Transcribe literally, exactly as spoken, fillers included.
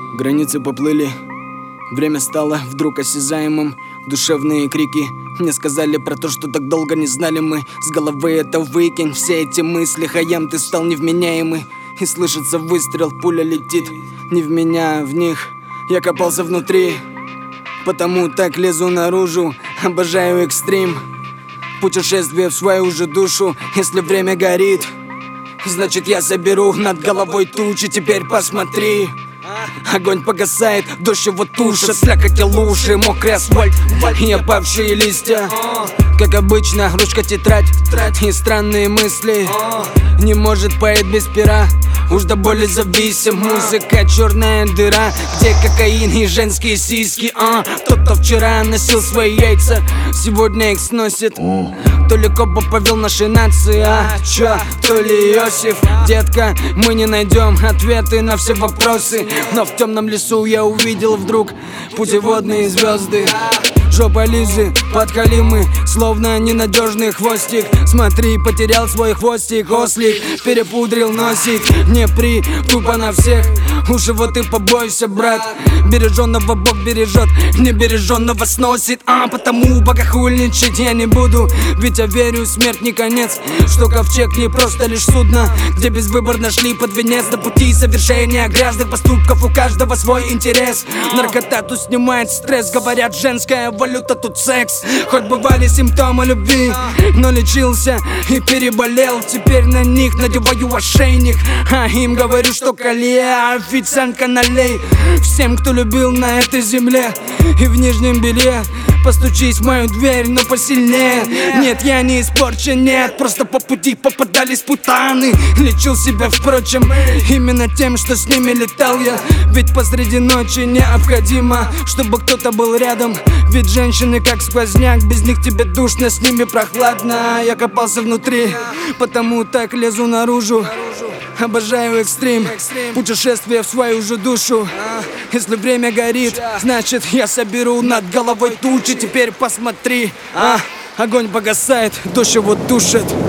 Границы поплыли, время стало вдруг осязаемым. Душевные крики мне сказали про то, что так долго не знали мы. С головы это выкинь, все эти мысли. Хаям, ты стал невменяемый. И слышится выстрел, пуля летит не в меня, а в них. Я копался внутри, потому так лезу наружу. Обожаю экстрим, путешествие в свою же душу. Если время горит, значит я соберу над головой тучи. Теперь посмотри, огонь погасает, дождь его тушит. Слякоть и лужи, мокрый асфальт и опавшие листья. Как обычно, ручка, тетрадь и странные мысли. Не может поэт без пера, уж до боли зависим. Музыка черная дыра, где кокаин и женские сиськи. а. Тот, кто вчера носил свои яйца, сегодня их сносит. То ли Коба повел нашей нации, а чё, то ли Иосиф. Детка, мы не найдем ответы на все вопросы, но в темном лесу я увидел вдруг путеводные звезды. Жопа Лизы, подкалимы, словно ненадежный хвостик. Смотри, потерял свой хвостик, ослик, перепудрил носик. Не при, тупо на всех, уж его ты побойся, брат. Береженного Бог бережет, небереженного сносит. А потому богохульничать я не буду, ведь я верю, смерть не конец. Что ковчег не просто лишь судно, где без выбора шли под венец. До пути совершения грязных поступков у каждого свой интерес. Наркота тут снимает стресс, говорят, женская валюта тут секс. Хоть бывали симптомы любви, но лечился и переболел. Теперь на них надеваю ошейник, а им говорю, что колея. Официантка, налей всем, кто любил на этой земле и в нижнем белье. Постучись в мою дверь, но посильнее. Нет, я не испорчен, нет, просто по пути попадались путаны. Лечил себя, впрочем, именно тем, что с ними летал я. Ведь посреди ночи необходимо, чтобы кто-то был рядом. Ведь женщины как сквозняк, без них тебе душно, с ними прохладно. Я копался внутри, потому так лезу наружу. Обожаю экстрим, путешествие в свою же душу. Если время горит, значит я соберу над головой тучи. Теперь посмотри, а огонь погасает, дождь его тушит.